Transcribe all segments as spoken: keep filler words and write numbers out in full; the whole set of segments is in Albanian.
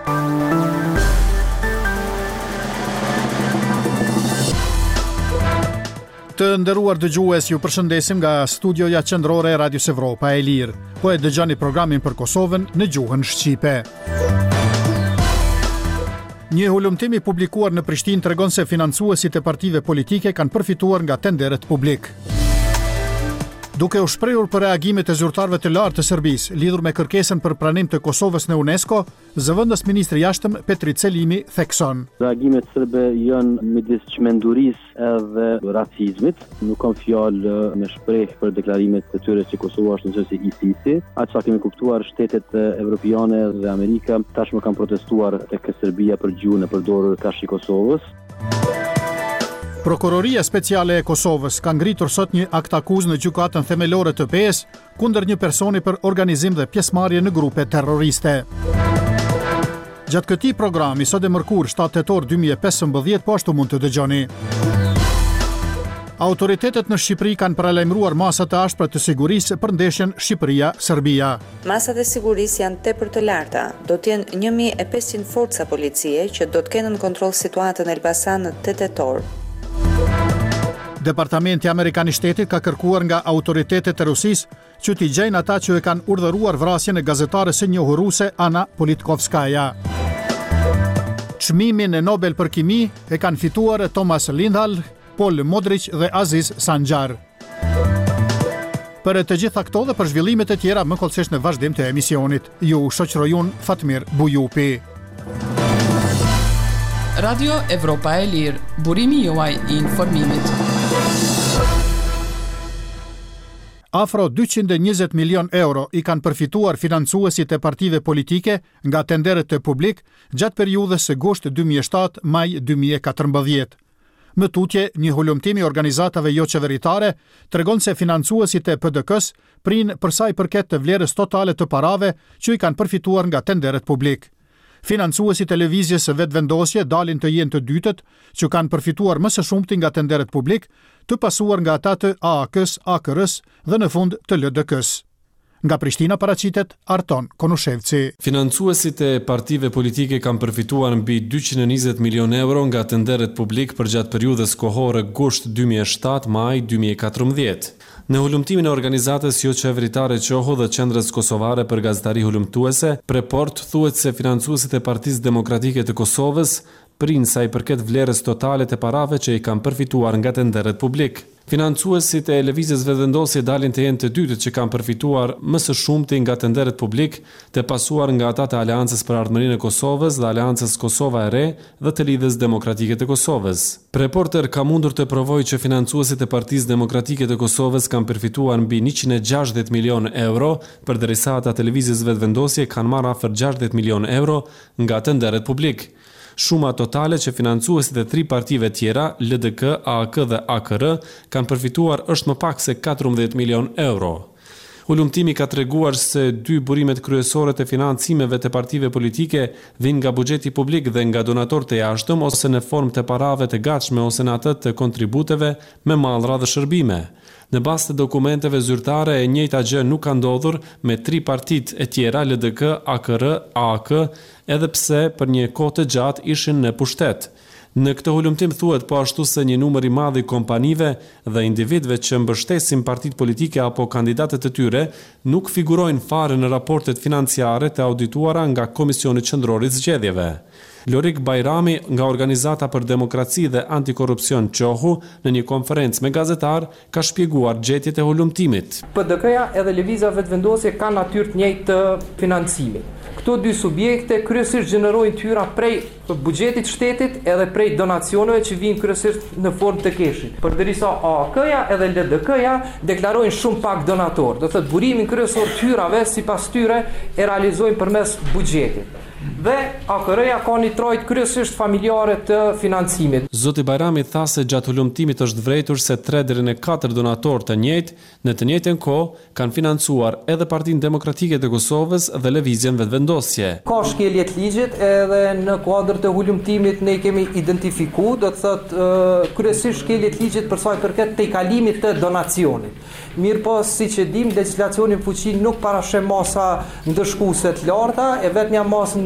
Të nderuar dëgjues, ju përshëndesim nga studioja qendrore e Radios Evropa e Lirë. Po e dëgjoni programin për Kosovën në gjuhën shqipe. Një hulumtim i publikuar në Prishtinë tregon se financuesit e partive politike kanë përfituar nga tenderet publik. Duke u shprehur për reagimet e zyrtarëve të lartë të Serbisë lidhur me kërkesën për pranim të Kosovës në UNESCO, zëvendës ministri i jashtëm Petri Celimi thekson. Reagimet serbe janë midis çmendurisë edhe racizmit. Nuk kam fjalë me shpreh për deklarimet e tyre se Kosova është nëse I S I S-i. Atë sa kemi kuptuar, shtetet evropiane dhe Amerika tashmë kanë protestuar tek Serbia për gjuhën e përdorur kashë i Kosovës. Prokuroria Speciale e Kosovës ka ngritur sot një akt akuzë në gjykatën themelore të P E S kundër një personi për organizim dhe pjesëmarrje në grupe terroriste. Gjatë këtij programi sot e mërkur shtatë tetor dy mijë e pesëmbëdhjetë po ashtu mund të dëgjoni. Autoritetet në Shqipëri kanë paralajmëruar masa të ashpra të sigurisë për ndeshjen Shqipëria-Serbia. Masat e sigurisë janë tepër të larta. Do të jenë një mijë e pesëqind forca policie që do të kenë në kontroll situatën e Elbasan në tetë tetor. Departamenti Amerikan i Shtetit ka kërkuar nga autoritetet e Rusisë që t'i gjejnë ata që e kanë urdhëruar vrasjen e gazetares së njohur ruse Ana Politkovskaja. Çmimin e Nobel për kimi e kanë fituar Thomas Lindahl, Paul Modric dhe Aziz Sanjar. Për të gjitha këto dhe për zhvillimet e tjera më kollësisht në vazhdim të emisionit. Ju shoqërojun Fatmir Bujupi. Radio Evropa e Lirë, burimi juaj I informimit. Afro dyqind e njëzet milion euro I kanë përfituar financuesit e partive politike nga tenderet të publik gjatë periudhës së gusht dy mijë e shtatë maj dy mijë e katërmbëdhjetë. Më tutje, një hulumtim I organizatave jo qeveritare tregon se financuesit e P D K-s prinë për sa I përket të vlerës totale të parave që I kanë përfituar nga tenderet publik. Financuesit e lëvizjes së vetëvendosje dalin të jenë të dytët, që kanë përfituar më së shumti nga tenderet publik, të pasuar nga ata të A A K-s, A K R-s dhe në fund të L D K-s. Nga Prishtina paraqitet Arton Konushevci. Financuesit e partive politike kanë përfituar mbi dyqind e njëzet milion euro nga tenderet publik për gjatë periudhës kohore gusht dy mijë e shtatë maj dy mijë e katërmbëdhjetë. Në hulumtimin e organizatës jo qeveritare Qoho dhe Qendrës Kosovare për gazetari hulumtuese, Preport thuhet se financuesit e Partisë Demokratike të Kosovës prinë sa I përket vlerës totale të parave që I kanë përfituar nga tenderet publik. Financuesit e lëvizjes vetëvendosje dalin të jenë të dytët që kanë përfituar më së shumti nga tenderet publik, të pasuar nga ata të Aleancës për Ardhmërinë e Kosovës dhe Aleancës Kosova e Re dhe të Lidhjes Demokratike të Kosovës. Reporter ka mundur të provojë që financuesit e Partisë Demokratike të Kosovës kanë përfituar mbi njëqind e gjashtëdhjetë milion euro, përderisa ata të lëvizjes vetëvendosje kanë marrë afër gjashtëdhjetë milion euro nga tenderet publik. Shuma totale që financuesit e tri partive tjera, L D K, A A K dhe A K R, kanë përfituar është më pak se katërmbëdhjetë milion euro. Hulumtimi ka treguar se dy burimet kryesore të financimeve të partive politike vijnë nga buxheti publik dhe nga donatorë të jashtëm ose në formë të parave të gatshme ose në atë të kontributeve me mallra dhe shërbime. Në bazë të dokumenteve zyrtare e njëjta gjë nuk ka ndodhur me tri partitë e tjera L D K, A K R, A A K, edhe pse për një kohë të gjatë ishin në pushtet. Në këtë hulumtim thuhet po ashtu se një numër I madh I kompanive dhe individëve që mbështesin partitë politike apo kandidatët e tyre nuk figurojnë fare në raportet financiare të audituara nga Komisioni Qendror I Zgjedhjeve. Lorik Bajrami nga Organizata për Demokraci dhe Antikorrupsion Qohu në një konferencë me gazetar ka shpjeguar gjetjet e hulumtimit. P D K-ja edhe lëvizja vetëvendosje kanë natyrë të njëjtë të financimit. Këto dy subjekte kryesisht gjenerojnë tyra prej buxhetit shtetit edhe prej donacioneve që vijnë kryesisht në formë të keshit. Përderisa A A K-ja edhe L D K-ja deklarojnë shumë pak donator. Do thotë burimin kryesor tyrave sipas tyre e realizojnë përmes buxhetit. Dhe A K R-ja ka një trojt kryesisht familjare të financimit. Zoti Bajrami tha se gjatë hulumtimit është vërejtur se tre deri në katër donatorë të njëjtë në të njëjtën kohë kanë financuar edhe Partinë Demokratike të Kosovës dhe lëvizjen vetëvendosje. Ka shkelje të ligjit edhe në kuadër të hulumtimit ne kemi identifikuar, do të thotë kryesisht shkelje të ligjit për sa I përket tejkalimit të donacionit. Mirë po, siç e dim, legjislacioni në fuqi nuk parasheh masa ndëshkuese të larta, e vetmja masë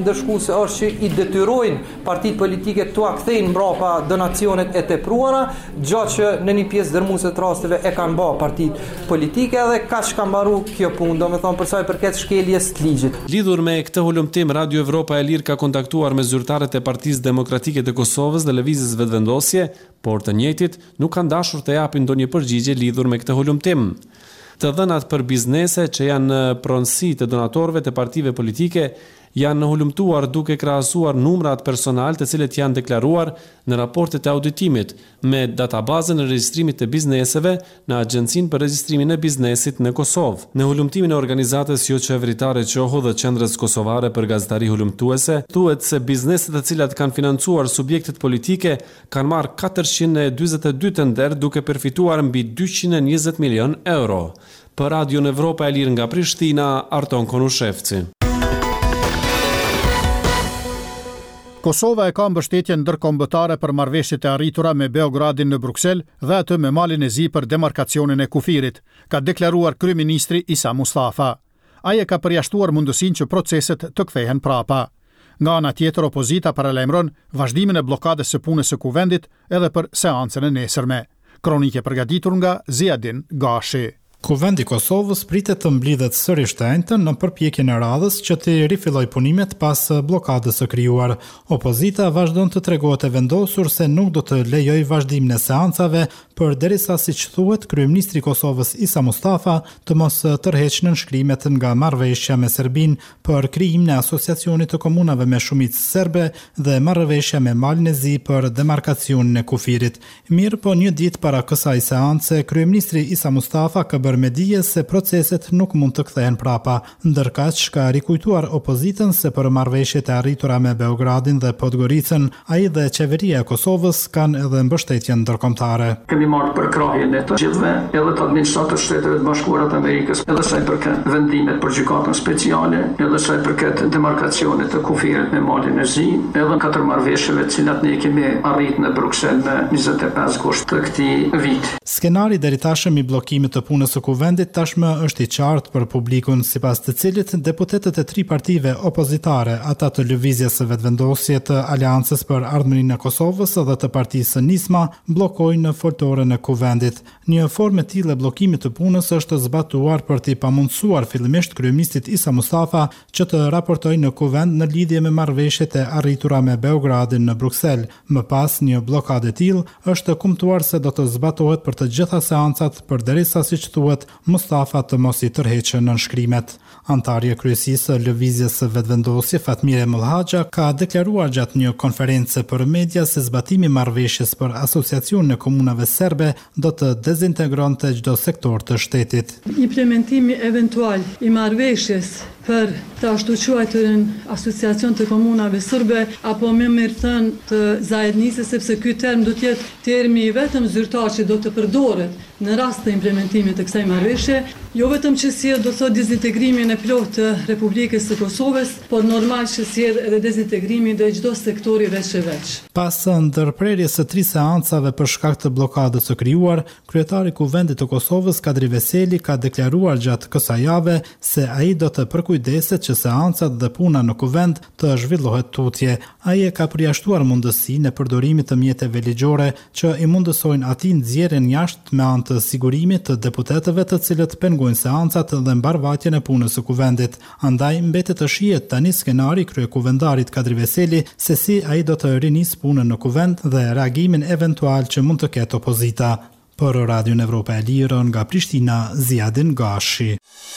ndërshkuese është që i detyrojnë partitë politike të ua kthejnë mbrapa donacionet e tepruara, gjatë që në një pjesë dërmuese të rasteve e kanë bërë partitë politike dhe kaq ka mbaruar kjo punë, domethënë për sa i përket shkeljes të ligjit. Lidhur me këtë hulumtim, Radio Evropa e Lirë ka kontaktuar me zyrtarët e Partisë Demokratike të Kosovës dhe Lëvizjes Vetëvendosje, por të njëjtit nuk kanë dashur të japin ndonjë përgjigje lidhur me këtë hulumtim. Të dhënat për biznese që janë në pronësi të donatorëve të partive politike janë hulumtuar duke krahasuar numrat personal të cilët janë deklaruar në raportet e auditimit me databazën e regjistrimit të bizneseve në Agjencinë për Regjistrimin e Biznesit në Kosovë. Në hulumtimin e organizatës jo qeveritare Qohu dhe Qendrës Kosovare për Gazetari Hulumtuese, thuhet se bizneset të cilat kanë financuar subjektet politike kanë marrë katërqind e dyzet e dy tender duke përfituar mbi dyqind e njëzet milion euro. Për Radio Evropa e Lirë nga Prishtina, Arton Konushevci. Kosova e ka mbështetjen ndërkombëtare për marrëveshjet e arritura me Beogradin në Bruksel dhe atë me Malin e Zi për demarkacionin e kufirit, ka deklaruar kryeministri Isa Mustafa. Ai e ka përjashtuar mundësinë që proceset të kthehen prapa. Nga ana tjetër, opozita paralajmëron vazhdimin e bllokadës së punës së kuvendit edhe për seancën e nesërme. Kronike përgatitur nga Ziadin Gashi. Kuvendi i Kosovës pritet të mblidhet sërish të enjtën në përpjekjen e radhës që të rifilloj punimet pas bllokadës së krijuar. Opozita vazhdon të tregohet e vendosur se nuk do të lejoj vazhdimin e seancave përderisa, siç thuhet, kryeministri i Kosovës Isa Mustafa të mos tërheqë nënshkrimet nga marrëveshja me Serbinë për krijimin e asociacionit të komunave me shumicë serbe dhe marrëveshja me Malin e Zi për demarkacionin e kufirit. Mirë po një ditë para kësaj seance, kryeministri Isa Mustafa ka bërë me dije se proceset nuk mund të kthehen prapa, ndërkaq ka rikujtuar opozitën se për marrëveshjet e arritura me Beogradin dhe Podgoricën, ai dhe qeveria e Kosovës kanë edhe mbështetjen ndërkombëtare. Kemi marrë për krahjen e të gjithëve, edhe të administratët të Shteteve të Bashkuara të Amerikës, edhe sa i përket vendimet për gjykatën speciale, edhe sa i përket demarkacionit të kufirit me Malin e Zi, edhe katër marrëveshjeve të cilat ne kemi arritur në Bruksel në njëzet e pesë gusht të këtij viti. Skenari deri tashmë i bllokimit të punës së kuvendit tashmë është i qartë për publikun, sipas të cilit deputetët e tri partive opozitare, ata të Lëvizjes së Vetëvendosje, të Aleancës për Ardhmërinë e Kosovës dhe të Partisë Nisma bllokojnë në foltorën e kuvendit. Një formë e tillë e bllokimit të punës është zbatuar për t'i pamundsuar fillimisht kryeministit Isa Mustafa që të raportojë në kuvend në lidhje me marrëveshjet e arritura me Beogradin në Bruksel. Më pas, një blokadë e tillë është kumtuar se do të zbatohet për të gjitha seancat përderisa, siç thuhet, Mustafa të mos i tërheqë nënshkrimet. Antarja e kryesisë së Lëvizjes së Vetëvendosje, Fatmire Mullhaxha, ka deklaruar gjatë një konferencë për media se zbatimi i marrëveshjes për asociacionin e komunave serbe do të dezintegronte çdo sektor të shtetit. Implementimi eventual i marrëveshjes për të ashtu quajturën asociacion të komunave serbe, apo me mirë thënë të zajednisë, sepse ky term do të jetë termi i vetëm zyrtar që do të përdoret në rast të implementimit të kësaj marrëveshje, jo vetëm që sjell do thotë dezintegrimin e plotë të Republikës së Kosovës, por normal që sjell edhe dezintegrimin dhe çdo sektori veç e veç. Pas ndërprerjes së tri seancave për shkak të bllokadës së krijuar, kryetari i Kuvendit të Kosovës Kadri Veseli ka deklaruar gjatë kësaj jave se ai do të përkujdeset që seancat dhe puna në kuvend të zhvillohet tutje. Ai e ka përjashtuar mundësinë e përdorimit të mjeteve ligjore që i mundësojnë atij nxjerrjen jashtë me anë të sigurimit të deputetëve të cilët pengojnë seancat dhe mbarvajtjen e punës së kuvendit. Andaj mbetet të shihet tani skenari kryekuvendarit Kadri Veseli se si ai do të rinisë punën në kuvend dhe reagimin eventual që mund të ketë opozita. Për Radio Evropa e Lirë nga Prishtina, Ziadin Gashi.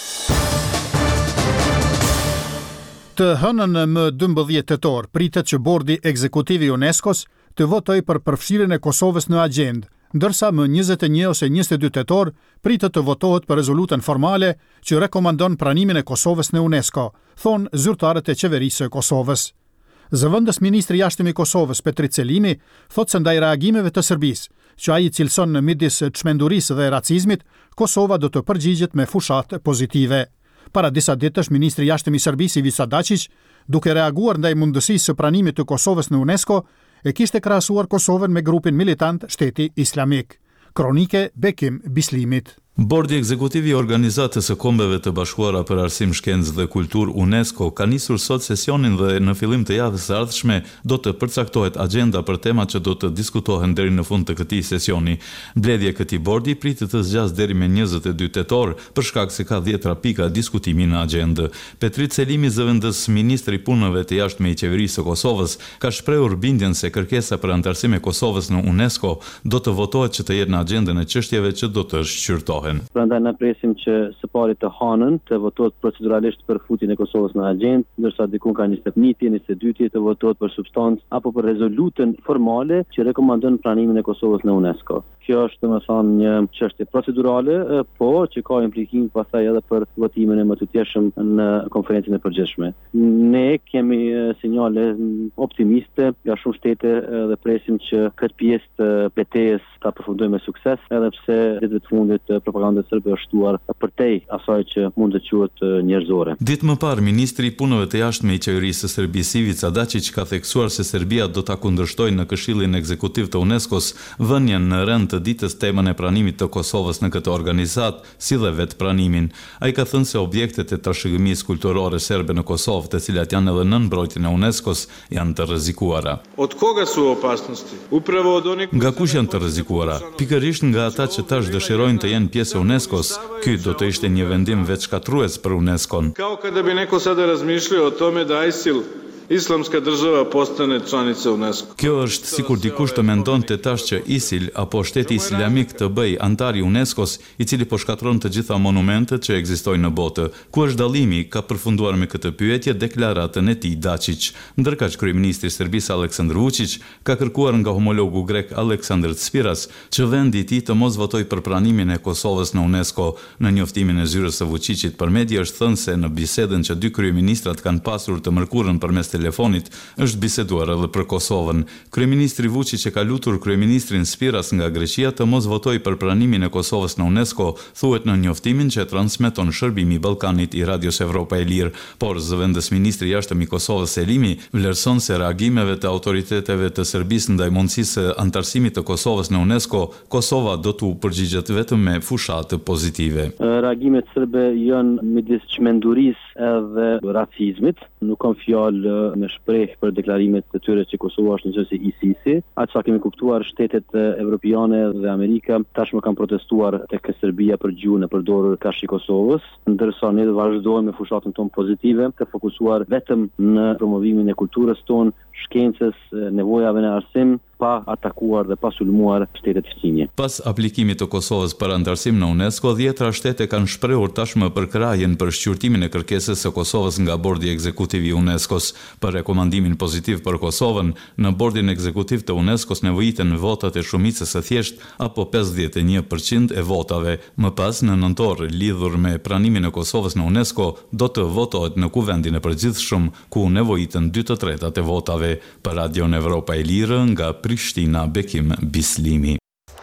Të hënën më dymbëdhjetë tetor pritet që bordi ekzekutiv i UNESCO-s të votojë për përfshirjen e Kosovës në agjendë, ndërsa më njëzet e një ose njëzet e dy tetor pritet të votohet për rezolutën formale që rekomandon pranimin e Kosovës në UNESCO, thonë zyrtarët e qeverisë së Kosovës. Zëvendës ministri i jashtëm i Kosovës Petri Celimi thotë se ndaj reagimeve të Serbisë, që ai cilëson në midis çmendurisë dhe racizmit, Kosova do të përgjigjet me fushat pozitive. Para disa ditësh, ministri i jashtëm i Serbisë Ivica Dačić, duke reaguar ndaj mundësisë së pranimit të Kosovës në UNESCO, e kishte krahasuar Kosovën me grupin militant Shteti Islamik. Kronike Bekim Bislimit. Bordi ekzekutiv i Organizatës së Kombeve të Bashkuara për Arsim, Shkencë dhe Kulturë UNESCO ka nisur sot sesionin dhe në fillim të javës së ardhshme do të përcaktohet agenda për temat që do të diskutohen deri në fund të këtij sesioni. Mbledhja e këtij bordi pritet të zgjasë deri me njëzet e dy tetor për shkak se ka dhjetra pika diskutimi në agjendë. Petrit Selimi, zëvendës ministri i punëve të jashtme i qeverisë së Kosovës, ka shprehur bindjen se kërkesa për anëtarësim e Kosovës në UNESCO do të votohet që të jetë në agjendën e çështjeve që do të shqyrtohen. Prandaj na presim që së pari të hënën të votohet proceduralisht për futjen e Kosovës në agjendë, ndërsa diku ka njëzet e njëjtë, njëzet e dytë të votohet për substancë apo për rezolutën formale që rekomandon pranimin e Kosovës në UNESCO. Kjo është domethënë një çështje procedurale, po që ka implikim pastaj edhe për votimin e mëtutjeshëm në konferencën e përgjithshme. Ne kemi sinjale optimiste nga shumë shtete dhe presim që këtë pjesë të betejës ta përfundojmë me sukses, edhe pse ditëve të fundit propaganda serbe është shtuar përtej asaj që mund të quhet njerëzore. Ditë më parë, ministri i punëve të jashtme i qeverisë së Serbisë Ivica Dačić ka theksuar se Serbia do ta kundërshtojë në Këshillin Ekzekutiv të UNESCO-s vënien në rend të ditës temën e pranimit të Kosovës në këtë organizat, si dhe vetë pranimin. Ai ka thënë se objektet e trashëgimisë kulturore serbe në Kosovë, të cilat janë edhe nën mbrojtjen e UNESCO-s, janë të rrezikuara. Od koga su opasnosti? Upravo od onih. Nga kush janë të rrezikuara? Pikërisht nga ata që tash dëshirojnë të jenë pjesë e UNESCO-s. Ky do të ishte një vendim veçkatrues për UNESCO-n. Kao kada bi neko sada razmišljao o tome da ISIL Islamska država postane članica UNESCO. Kjo është sikur dikush të mendonte tash që ISIL apo shteti islamik të bëj antar i UNESCO-s, i cili po shkatron të gjitha monumentet që ekzistojnë në botë. Ku është dallimi? Ka përfunduar me këtë pyetje deklaratën e tij Dačić. Ndërkaq kryeministri i Serbisë Aleksandar Vučić ka kërkuar nga homologu grek Aleksandar Spiras që vendi i tij të mos votojë për pranimin e Kosovës në UNESCO. Në njoftimin e zyrës së Vučićit për media është thënë se në bisedën që dy kryeministrat kanë pasur të mërkurën përmes telefonit është biseduar edhe për Kosovën. Kryeministri Vučić e ka lutur kryeministrin Spiras nga Greqia të mos votojë për pranimin e Kosovës në UNESCO, thuhet në njoftimin që transmeton Shërbimi i Ballkanit i Radios Evropa e Lirë, por zëvendës ministri i jashtëm i Kosovës Selimi vlerëson se reagimeve të autoriteteve të Serbisë ndaj mundësisë së anëtarësimit të Kosovës në UNESCO, Kosova do t'u përgjigjet vetëm me fushatë pozitive. Reagimet serbe janë midis çmendurisë edhe racizmit, nuk kam fjalë me shpreh për deklarimet të tyre që Kosova është nëse I S I S-i. Atë sa kemi kuptuar, shtetet evropiane dhe Amerika tashmë kanë protestuar tek Serbia për gjuhën e përdorur kashë i Kosovës, ndërsa ne vazhdojmë me fushatën tonë pozitive, të fokusuar vetëm në promovimin e kulturës tonë, shkencës, nevojave në arsim, pa atakuar dhe pa sulmuar shtetet fqinje. Pas aplikimit të Kosovës për anëtarësim në UNESCO, dhjetra shtete kanë shprehur tashmë përkrahjen për shqyrtimin e kërkesës së Kosovës nga Bordi Ekzekutiv i UNESCO-s. Për rekomandimin pozitiv për Kosovën, në Bordin Ekzekutiv të UNESCO-s nevojiten votat e shumicës së thjesht apo pesëdhjetë e një përqind e votave. Më pas, në nëntor, lidhur me pranimin e Kosovës në UNESCO, do të votohet në Kuvendin e Përgjithshëm, ku nevojiten dy të tretat e votave. Për Radion Evropa e Lirë, nga Prishtina, Bekim Bislimi.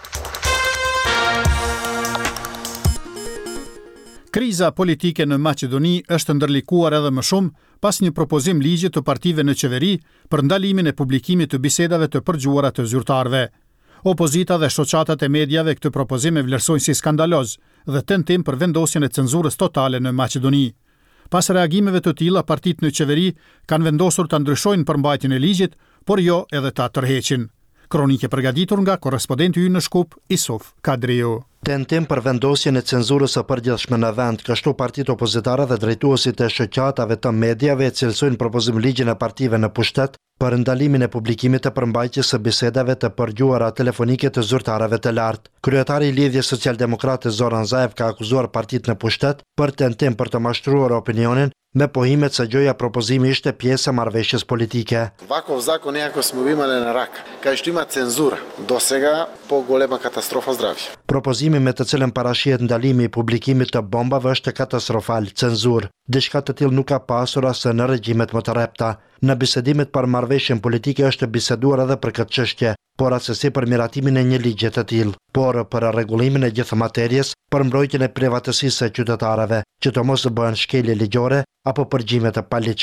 Kriza politike në Maqedoni është ndërlikuar edhe më shumë pas një propozim ligji të partive në qeveri për ndalimin e publikimit të bisedave të përgjuara të zyrtarëve. Opozita dhe shoqatat e mediave këtë propozim e vlerësojnë si skandaloz dhe tentim për vendosjen e cenzurës totale në Maqedoni. Pas reagimeve të tilla, partitë në qeveri kanë vendosur të ndryshojnë përmbajtjen e ligjit, por jo edhe ta tërheqin. Kronike përgatitur nga korrespondenti ynë në Shkup, Isuf Kadriu. Tentim për vendosjen e cenzurës së përgjithshme në vend, kështu partitë opozitare dhe drejtuesit e shoqatave të mediave e cilësojnë propozim ligjin e partive në pushtet për ndalimin e publikimit të përmbajtjes së bisedave të përgjuara telefonike të zyrtarëve të lartë. Kryetari i Lidhjes Socialdemokrate Zoran Zaev ka akuzuar partitë në pushtet për tentim për të mashtruar opinionin me pohimet se gjoja propozimi ishte pjesë e marrëveshjes politike. Vakov zakon iako smo imali na rak, ka što ima cenzura, do sega po golema katastrofa zdravja. Propozimi me të cilën parashihet ndalimi i publikimit të bombave është katastrofal, cenzur. Diçka të tillë nuk ka pasur as në regjimet më të repta. Në bisedimet për marrëveshjen politike është biseduar edhe për këtë çështje, por asesi për miratimin e një ligji të tillë, por për rregullimin e gjithë materjes, për mbrojtjen e privatësisë së qytetarëve, që të mos bëhen shkelje ligjore apo përgjime të paligjshme.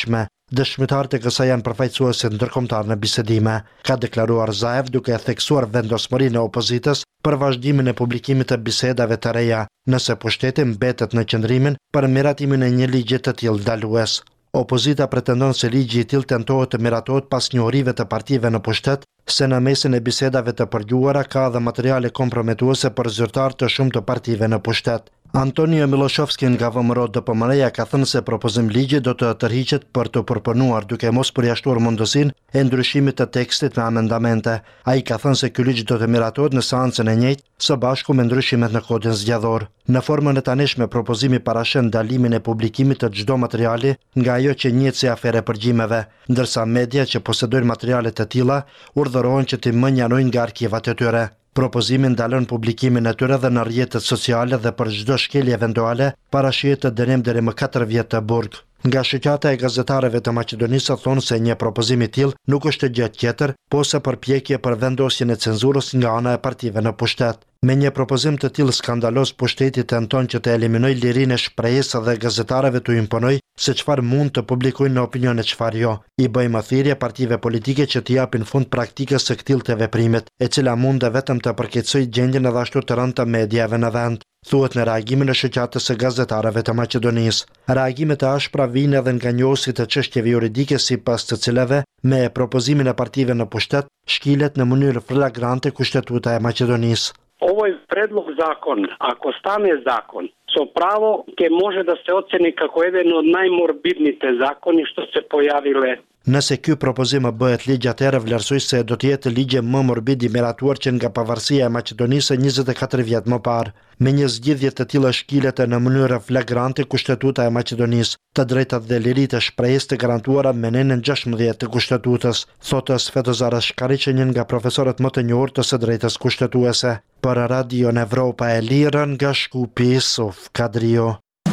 Dëshmitarët e kësaj janë përfaqësuesit ndërkombëtar në bisedime, ka deklaruar Zaev duke theksuar vendosmërinë e opozitës për vazhdimin e publikimit të bisedave të reja, nëse pushteti mbetet në qëndrimin për miratimin e një ligji të tillë ndalues. Opozita pretendon se ligji i tillë tentohet të miratohet pas njohurive të partive në pushtet, se në mesin e bisedave të përgjuara ka dhe materiale komprometuese për zyrtar të shumë të partive në pushtet. Antonio Miloshovski nga V M R O D P M R-ja ka thënë se propozim ligji do të tërhiqet për të përpunuar duke mos përjashtuar mundësinë e ndryshimit të tekstit me amendamente. Ai ka thënë se ky ligj do të miratohet në seancën e njëjtë së bashku me ndryshimet në kodin zgjedhor. Në formën e tanishme propozimi parashën ndalimin e publikimit të çdo materiali nga ajo që njihet si afere përgjimeve, ndërsa media që posedojnë materiale të tilla urdhërohen që të mënjanojnë nga arkivat e tyre. Propozimi ndalon publikimin e tyre dhe në rrjetet sociale dhe për çdo shkelje eventuale parashihet të dënim deri më katër vjet të burg. Nga shoqata e gazetarëve të Maqedonisë thonë se një propozim i tillë nuk është gjë tjetër, po se përpjekje për vendosjen e cenzurës nga ana e partive në pushtet. Me një propozim të tillë skandalos, pushteti tenton që të eliminojë lirinë e shprehjes dhe gazetarëve të imponojë se çfarë mund të publikojnë në opinion e çfarë jo. I bëjmë thirrje partive politike që të japin fund praktikës së këtillë të veprimit, e cila mund të vetëm të përkeqësojë gjendjen edhe ashtu të rëndë të mediave në vend, thuhet në reagimin e shoqatës së gazetarëve të Maqedonisë. Reagimet e ashpra vijnë edhe nga njohësit të çështjeve juridike sipas të cilave me propozimin e partive në pushtet shkilet në mënyrë flagrante kushtetuta e Maqedonisë. Ovaj predlog zakon, ako stane zakon, со право ќе може да се оцени како еден од најморбидните закони што се појавиле. Nëse ky propozim bëhet ligj, atëherë vlerësoj se do të jetë ligji më morbid i miratuar që nga pavarësia e Maqedonisë njëzet e katër vjet më parë. Me një zgjidhje të tillë shkilet në mënyrë flagrante kushtetuta e Maqedonisë, të drejtat dhe liritë e shprehjes të garantuara me nenën gjashtëmbëdhjetë të kushtetues, thotë Svetozar Shkariqi, një nga profesorët më të njohur të së drejtës kushtetuese. Për Radio Evropa e Lirë nga Shkupi, Sof Kadrio.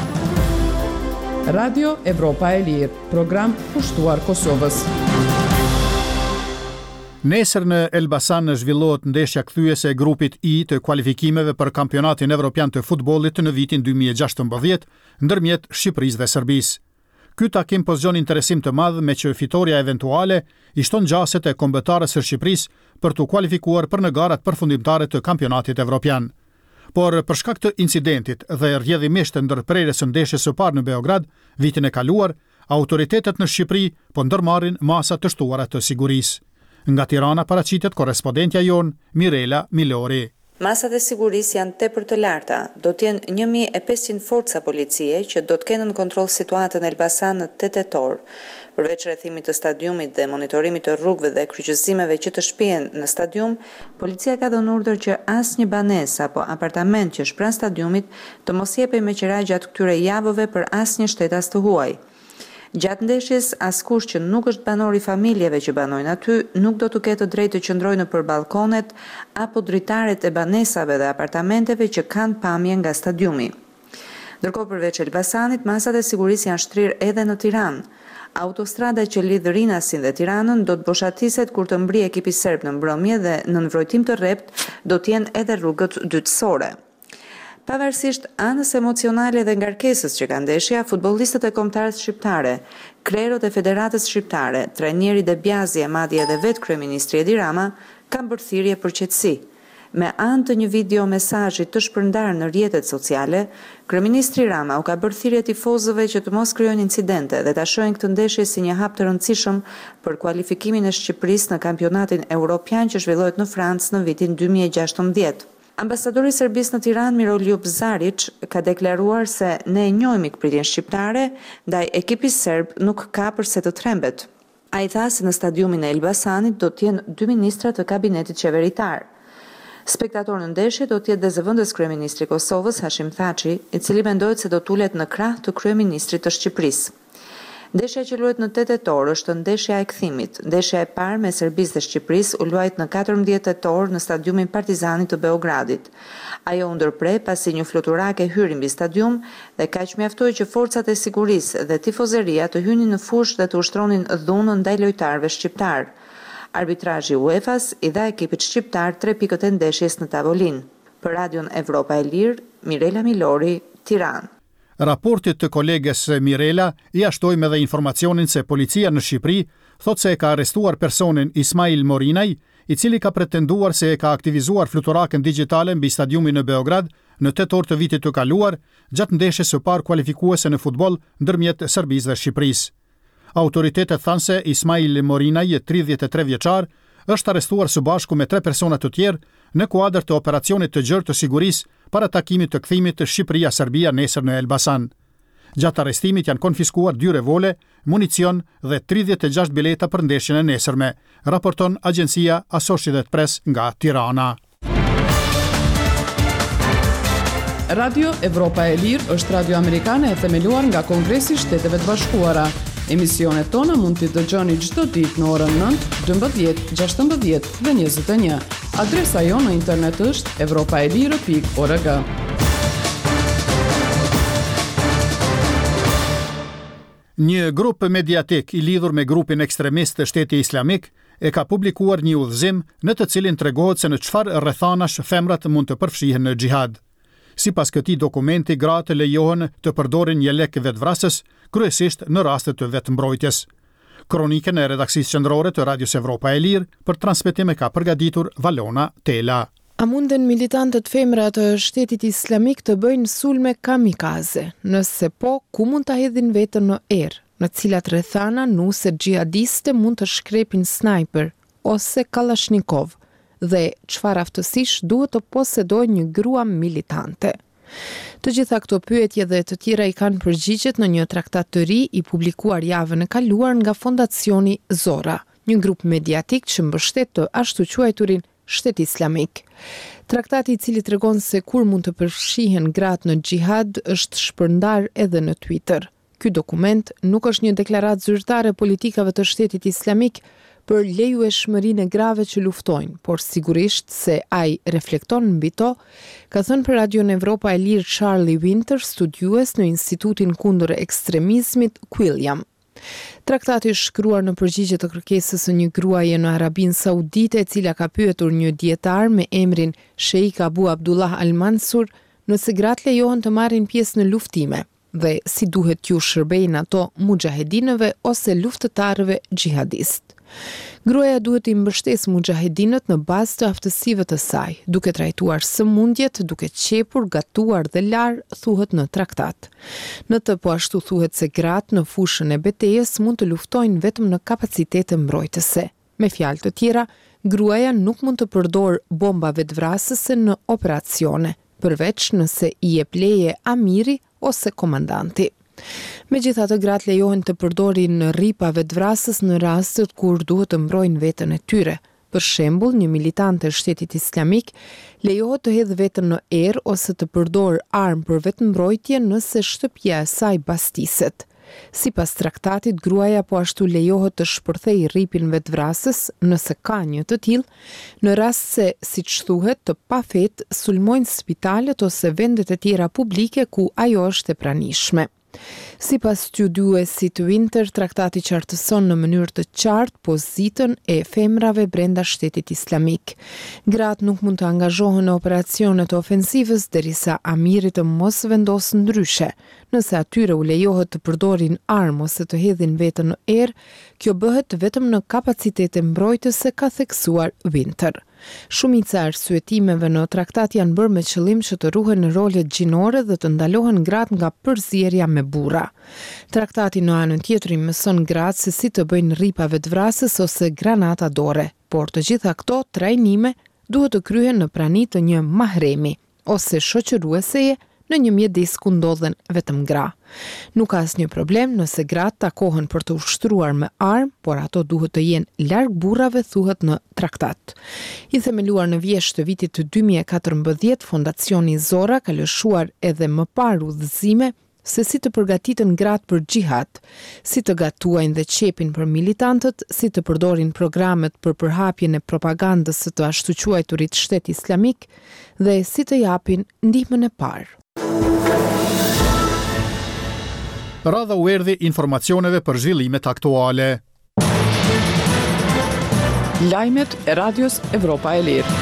Radio Evropa e Lirë, program pushtuar Kosovës. Nesër në Elbasan zhvillohet ndeshja kthyese e grupit I të kualifikimeve për kampionatin evropian të futbollit në vitin dy mijë e gjashtëmbëdhjetë ndërmjet Shqipërisë dhe Serbisë. Ky takim po zgjon interesim të madh me që fitoria eventuale i shton gjaset e kombëtarës së Shqipërisë për të kualifikuar për në garat përfundimtare të kampionatit evropian. Por për shkak të incidentit dhe rrjedhimisht të ndërprerjes së ndeshjes së parë në Beograd vitin e kaluar, autoritetet në Shqipëri po ndërmarrin masa të shtuara të sigurisë. Nga Tirana paraqitet korrespondentja jon Mirela Milori. Masat e sigurisë janë tepër të larta. Do të jenë një mijë e pesëqind forca policie që do të kenë në kontroll situatën në Elbasan në tetë tetor. Përveç rrethimit të stadiumit dhe monitorimit të rrugëve dhe kryqëzimeve që të shpihen në stadium, policia ka dhënë urdhër që asnjë banesë apo apartament që është pranë stadiumit të mos jepej me qira gjatë këtyre javëve për asnjë shtetas të huaj. Gjatë ndeshjes, askush që nuk është banor i familjeve që banojnë aty nuk do të ketë drejtë të qëndrojë nëpër balkonet apo dritaret e banesave dhe apartamenteve që kanë pamje nga stadiumi. Ndërkohë, përveç Elbasanit, masat e sigurisë janë shtrirë edhe në Tiranë. Autostrada që lidh Rinasin dhe Tiranën do të boshatiset kur të mbri ekipi serb në mbrëmje dhe në nënvrojtim të rrept do të jenë edhe rrugët dytësore. Pavarësisht anës emocionale dhe ngarkesës që ka ndeshja, futbollistët e kombëtarës shqiptare, krerot e Federatës Shqiptare, trajneri Debjazi, madje edhe vetë kryeministri Edi Rama kanë bërë thirrje për qetësi. Me anë të një video mesazhi të shpërndarë në rrjetet sociale, kryeministri Rama u ka bërë thirrje tifozëve që të mos krijojnë incidente dhe ta shohin këtë ndeshje si një hap të rëndësishëm për kualifikimin e Shqipërisë në kampionatin evropian që zhvillohet në Francë në vitin dy mijë e gjashtëmbëdhjetë. Ambasadori i Serbisë në Tiranë, Miroljub Zarić, ka deklaruar se ne e njohim ikpritjen shqiptare, ndaj ekipi serb nuk ka përse të trembet. Ai tha se në stadiumin e Elbasanit do të jenë dy ministra të kabinetit qeveritar. Spektator në ndeshje do të jetë dhe zëvendës kryeministri i Kosovës Hashim Thaçi, i cili mendohet se do tulet në krah të kryeministrit të Shqipërisë. Ndeshja që luhet në tetë tetor është ndeshja e kthimit. Ndeshja e parë me Serbisë dhe Shqipërisë u luajt në katërmbëdhjetë tetor në stadiumin Partizani të Beogradit. Ajo u ndërprej pasi një fluturake hyri mbi stadium dhe kaq mjaftoi që forcat e sigurisë dhe tifozeria të hynin në fushë dhe të ushtronin dhunën ndaj lojtarëve shqiptar. Arbitrazhi UEFA-s i dha ekipit shqiptar tre pikët e ndeshjes në tavolinë. Për Radion Evropa e Lirë, Mirela Milori, Tiranë. Raportit të koleges Mirela i ashtojmë edhe informacionin se policia në Shqipëri thot se e ka arrestuar personin Ismail Morinaj, i cili ka pretenduar se e ka aktivizuar fluturakën digjitale mbi stadiumin në Beograd në tetor të vitit të kaluar, gjatë ndeshjes së parë kualifikuese në futboll ndërmjet Serbisë dhe Shqipërisë. Autoritetet thanë se Ismail Morinaj, tridhjetë e tre vjeçar, është arrestuar së bashku me tre persona të tjerë në kuadër të operacionit të gjerë të sigurisë para takimit të kthimit të Shqipëria-Serbia nesër në Elbasan. Gjatë arrestimit janë konfiskuar dy revole, municion dhe tridhjetë e gjashtë bileta për ndeshjen e nesërme, raporton agjencia Associated Press nga Tirana. Radio Evropa e Lirë është radio amerikane e themeluar nga Kongresi i Shteteve të Bashkuara. Emisionet tona mund t'i dëgjoni çdo ditë në orën nëntë, dymbëdhjetë, gjashtëmbëdhjetë dhe njëzet e një. Adresa jo në internet është evropaelire pikë org. Një grup mediatik i lidhur me grupin ekstremist të Shteti Islamik e ka publikuar një udhëzim në të cilin tregohet se në çfarë rrethanash femrat mund të përfshihen në xhihad. Sipas këtij dokumenti, gratë lejohen të përdorin një lek vetvrasës, kryesisht në raste të vetmbrojtjes. Kronikën e redaksisë qendrore të Radios Evropa e Lirë për transmetim e ka përgatitur Valona Tela. A munden militantët femra të Shtetit Islamik të bëjnë sulme kamikaze? Nëse po, ku mund ta hedhin veten në erë, në cilat rrethana nuse xhihadiste mund të shkrepin sniper ose kalashnikov, dhe çfarë aftësish duhet të posedojë një grua militante? Të gjitha këto pyetje dhe të tjera i kanë përgjigjet në një traktat të ri i publikuar javën e kaluar nga Fondacioni Zora, një grup mediatik që mbështet të ashtu quajturin Shtet Islamik. Traktati i cili tregon se kur mund të përfshihen gratë në xhihad është shpërndar edhe në Twitter. Ky dokument nuk është një deklaratë zyrtare politikave të Shtetit Islamik për lejueshmërinë e grave që luftojnë, por sigurisht se ai reflekton mbi to, ka thënë për Radio Evropa e Lirë Charlie Winter, studiues në Institutin kundër ekstremizmit Quilliam. Traktati është shkruar në përgjigje të kërkesës së një gruaje në Arabinë Saudite, e cila ka pyetur një dietar me emrin Sheikh Abu Abdullah Al Mansur nëse gratë lejohen të marrin pjesë në luftime dhe si duhet t'ju shërbejnë ato mujahedinëve ose luftëtarëve xhihadist. Gruaja duhet i mbështesë mujahedinët në bazë të aftësive të saj, duke trajtuar sëmundjet, duke qepur, gatuar dhe larë, thuhet në traktat. Në të po ashtu thuhet se gratë në fushën e betejës mund të luftojnë vetëm në kapacitete mbrojtëse. Me fjalë të tjera, gruaja nuk mund të përdorë bomba vetvrasëse në operacione, përveç nëse i jep leje amiri ose komandanti. Megjithatë, gratë lejohen të përdorin rripa vetvrasës në rastet kur duhet të mbrojnë veten e tyre. Për shembull, një militant e Shtetit Islamik lejohet të hedhë veten në erë ose të përdorë armë për vetmbrojtje nëse shtëpia e saj bastiset. Sipas traktatit, gruaja po ashtu lejohet të shpërthejë rripin vetvrasës nëse ka një të tillë, në rast se, siç thuhet, të pafet sulmojnë spitalet ose vendet e tjera publike ku ajo është e pranishme. Sipas studiuesit Winter, traktati qartëson në mënyrë të qartë pozitën e femrave brenda Shtetit Islamik. Gratë nuk mund të angazhohen në operacione të ofensivës derisa amiri të mos vendosë ndryshe. Nëse atyre u lejohet të përdorin armë ose të hedhin veten në erë, kjo bëhet vetëm në kapacitete mbrojtëse, ka theksuar Winter. Shumica e arsyetimeve në traktat janë bërë me qëllim që të ruhen rolet gjinore dhe të ndalohen gratë nga përzierja me burra. Traktati në anën tjetër i mëson gratë se si të bëjnë rripa vetvrasës ose granata dore, por të gjitha këto trajnime duhet të kryhen në prani të një mahremi ose shoqërueseje në një mjedis ku ndodhen vetëm gra. Nuk ka asnjë problem nëse gratë takohen për të ushtruar me armë, por ato duhet të jenë larg burrave, thuhet në traktat. I themeluar në vjesht të vitit të dy mijë e katërmbëdhjetë, Fondacioni Zora ka lëshuar edhe më parë udhëzime se si të përgatiten gratë për xhihad, si të gatuajnë dhe qepin për militantët, si të përdorin programet për përhapjen e propagandës së të ashtu quajturit Shtet Islamik dhe si të japin ndihmën e parë. Radha u erdhi informacioneve për zhvillimet aktuale. Lajmet e Radios Evropa e Lirë.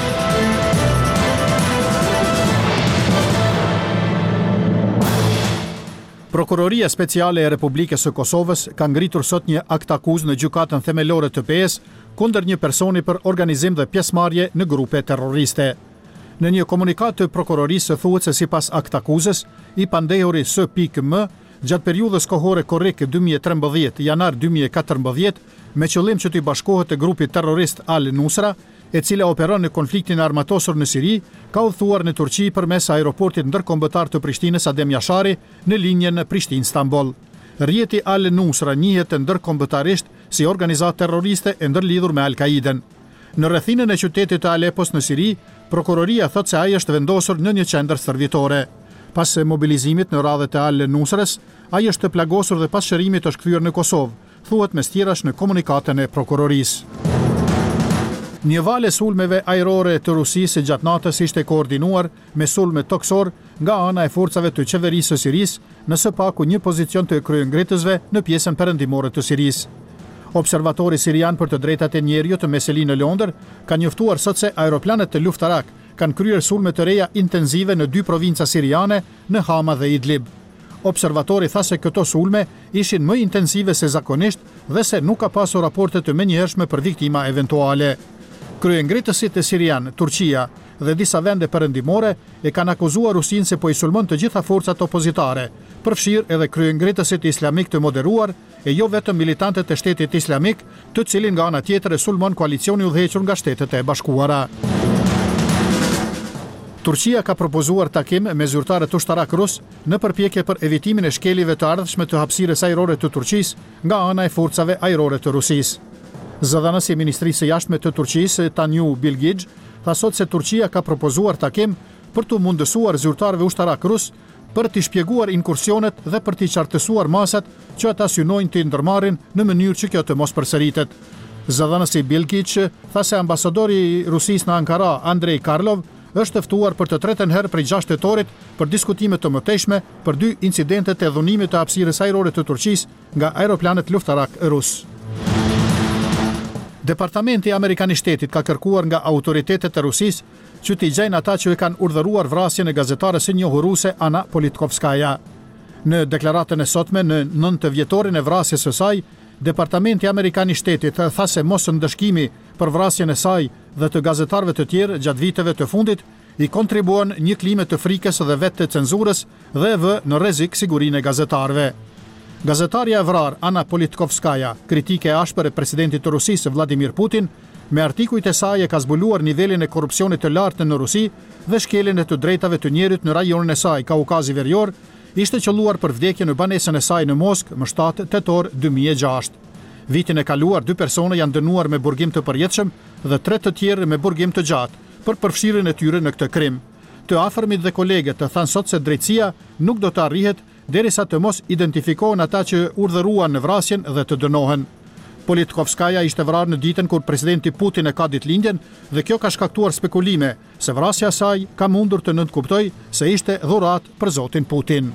Prokuroria Speciale e Republikës së Kosovës ka ngritur sot një akt akuzë në gjykatën themelore të P-s kundër një personi për organizim dhe pjesëmarrje në grupe terroriste. Në një komunikat të prokurorisë thuhet se sipas akt akuzës, i pandehuri S. M. gjatë periudhës kohore korrik dy mijë e trembëdhjetë janar dy mijë e katërmbëdhjetë me qëllim që t'i bashkohet të grupit terrorist Al-Nusra, e cila operon në konfliktin armatosur në Siri, ka udhëtuar në Turqi përmes aeroportit ndërkombëtar të Prishtinës Adem Jashari në linjën Prishtinë-Stamboll. Rrjeti Al-Nusra njihet ndërkombëtarisht si organizatë terroriste e ndërlidhur me Al-Qaiden. Në rrethinën e qytetit të Alepos në Siri, prokuroria thot se ai është vendosur në një qendër stërvitore. Pas mobilizimit në radhët e Al-Nusrës, ai është të plagosur dhe pas shërimit është kthyer në Kosovë, thuhet mes tjerash në komunikatën e prokurorisë. Një valë e sulmeve ajrore të Rusisë gjatë natës ishte koordinuar me sulme toksor nga ana e forcave të qeverisë së Sirisë në së paku një pozicion të kryengritësve në pjesën perëndimore të Sirisë. Observatori sirian për të drejtat e njerëzit Meseli në Londër ka njoftuar sot se aeroplanet të luftarak kanë kryer sulme të reja intenzive në dy provinca siriane, në Hama dhe Idlib. Observatori tha se këto sulme ishin më intensive se zakonisht dhe se nuk ka pasur raporte të menjëhershme për viktima eventuale. Kryengritësit e Sirian, Turqia dhe disa vende perëndimore e kanë akuzuar Rusinë se po i sulmon të gjitha forcat opozitare, përfshirë edhe kryengritësit islamik të moderuar e jo vetëm militantët e Shtetit Islamik, të cilin nga ana tjetër e sulmon koalicioni udhëhequr nga Shtetet e Bashkuara. Turqia ka propozuar takim me zyrtarët ushtarak rus në përpjekje për evitimin e shkeljeve të ardhshme të hapësirës ajrore të Turqisë nga ana e forcave ajrore të Rusisë. Zëdhënësi e Ministrisë së Jashtme të Turqisë, Tanju Bilgij, tha sot se Turqia ka propozuar takim për të mundësuar zyrtarëve ushtarak rus për t'i shpjeguar inkursionet dhe për t'i qartësuar masat që ata synojnë t'i ndërmarrin në mënyrë që kjo të mos përsëritet. Zëdhënësi Bilgij tha se ambasadori Rusisë në Ankara, Andrei Karlov, është ftuar për të tretën herë prej gjashtë tetorit për diskutime të mëtejshme për dy incidentet e dhunimit të hapësirës ajrore të Turqisë nga aeroplanet luftarak rus. Departamenti Amerikan i Shtetit ka kërkuar nga autoritetet e Rusisë që t'i gjejnë ata që e kanë urdhëruar vrasjen e gazetares së njohuruese Ana Politkovskaja. Në deklaratën e sotme në nëntë vjetorin e vrasjes së saj, Departamenti Amerikan i Shtetit tha se mos ndëshkimi për vrasjen e saj dhe të gazetarëve të tjerë gjatë viteve të fundit i kontribuon një klime të frikës dhe vetë të cenzurës dhe vë në rrezik sigurinë e gazetarëve. Gazetarja e vrar Ana Politkovskaja, kritike e ashpër e presidentit të Rusisë Vladimir Putin, me artikujt e saj e ka zbuluar nivelin e korrupsionit të lartë në Rusi dhe shkeljen e të drejtave të njerit në rajonin e saj Kaukazi Verior, ishte qelluar për vdekje në banesën e saj në Moskë më shtatë tetor dy mijë e gjashtë. Vitin e kaluar dy persona janë dënuar me burgim të përjetshëm dhe tre të tjerë me burgim të gjatë për përfshirjen e tyre në këtë krim. Të afërmit dhe kolegët të thanë sot se drejtësia nuk do të arrihet derisa të mos identifikohen ata që urdhëruan në vrasjen dhe të dënohen. Politkovskaja ishte vrarë në ditën kur presidenti Putin e ka ditëlindjen dhe kjo ka shkaktuar spekulime se vrasja e saj ka mundur të nënkuptoj se ishte dhuratë për zotin Putin.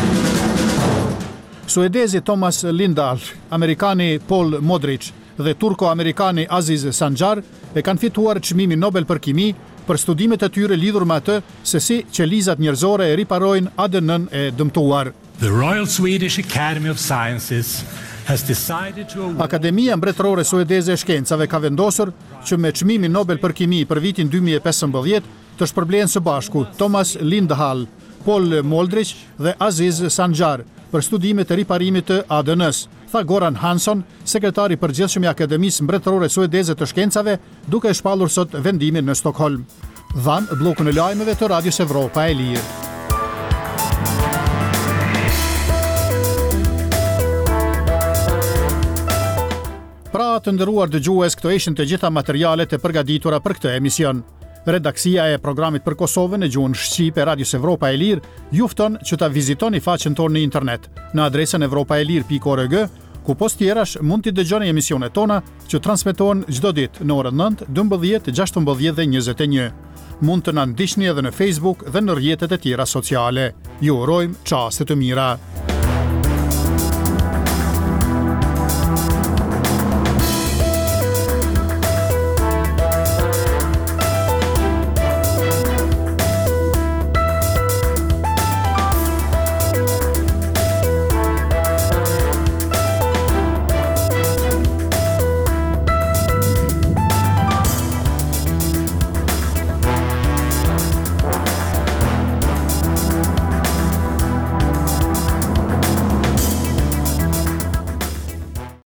Suedezi Thomas Lindahl, amerikani Paul Modric dhe turko-amerikani Aziz Sancar e kanë fituar çmimin Nobel për kimi për studimet e tyre lidhur me atë se si qelizat njerëzore e riparojnë A D N-n e dëmtuar. The Royal Swedish Academy of Sciences has decided to award... Akademia Mbretërore Suedeze e Shkencave ka vendosur që me çmimin Nobel për kimi për vitin dy mijë e pesëmbëdhjetë të shpërblehen së bashku Thomas Lindahl, Paul Modric dhe Aziz Sancar për studimet e riparimit të A D N-s, tha Goran Hansson, sekretari i përgjithshëm i Akademisë Mbretërore Suedeze të Shkencave, duke shpallur sot vendimin në Stockholm. Dhan bllokun e lajmeve të Radios Evropa e Lirë. Pra të nderuar dëgjues, këto ishin të gjitha materialet e përgatitura për këtë emision. Redaksia e programit për Kosovën në gjuhën shqipe Radios Evropa e Lirë ju fton që ta vizitoni faqen tonë në internet në adresën evropaelir pikë org, ku post tjerash mund t'i dëgjoni emisionet tona që transmetohen çdo ditë në orën nëntë, dymbëdhjetë, gjashtëmbëdhjetë dhe njëzet e një. Mund të na ndiqni edhe në Facebook dhe në rrjetet e tjera sociale. Ju urojmë çaste të mira.